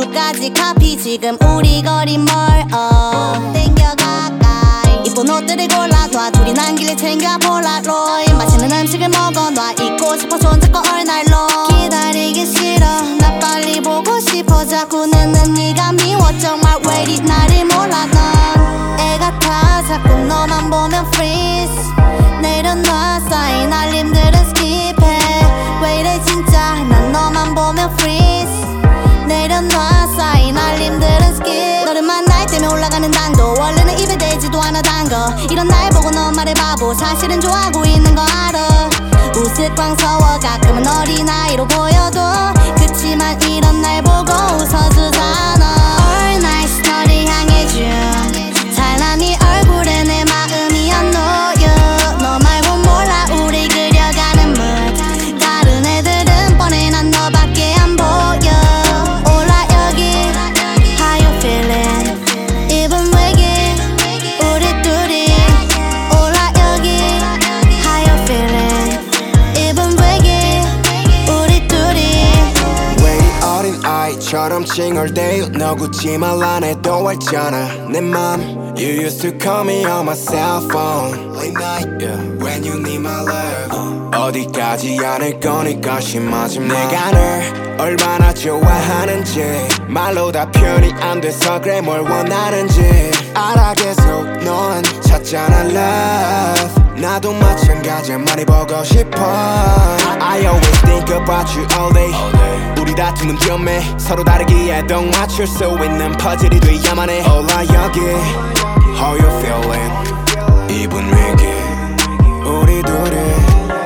어디까지 카피 지금 우리 거리 멀어 땡겨 가까이 이쁜 옷들을 골라놔 둘이 난 길을 챙겨 폴라로이 맛있는 음식을 먹어놔 잊고 싶어 손잡고 all night long 기다리기 싫어 나 빨리 보고 싶어 자꾸 늦는 네가 미워 정말 왜 이리 나를 몰라 넌 애 같아 자꾸 너만 보면 freeze 내려놔 쌓인 알림들은 skip해 왜 이래 진짜 난 너만 보면 freeze 내려놔 쌓인 알림들은 skip 너를 만날 때면 올라가는 단도 원래는 입에 대지도 않았단 거 이런 날 보고 너 말해 바보 사실은 좋아하고 있는 거 알아 우스꽝스러워 가끔은 어린아이로 보여도 그치만 이런 날 보고 웃어주잖아 All night 너를 향해 준 찬란한 네 얼굴에 내 마음이 안 놓여 너 말고 몰라 우리 그려가는 mood 다른 애들은 뻔해 난 너밖에 안 보여 올라 여기 How you feeling 입은 왜기 우리 둘이 올라 여기 How you feeling 입은 왜기 우리 둘이 왜 이 어린 아이처럼 칭얼대요 너 굳이 말 안 해도 알잖아 내 맘 You used to call me on my cell phone Late night yeah. When you need my love 어디까지 안을 거니까 심하지만 내가 널 얼마나 좋아하는지 말로 다 표현이 안 돼서 그래 뭘 원하는지 알아 계속 넌 찾잖아 love 나도 마찬가지야 많이 보고 싶어 I always think about you all day 우리 다툼은 위험해 서로 다르기에 동 맞출 수 있는 퍼즐이 돼야만 해 올라 여기 How you feeling 입은 위기 우리 둘이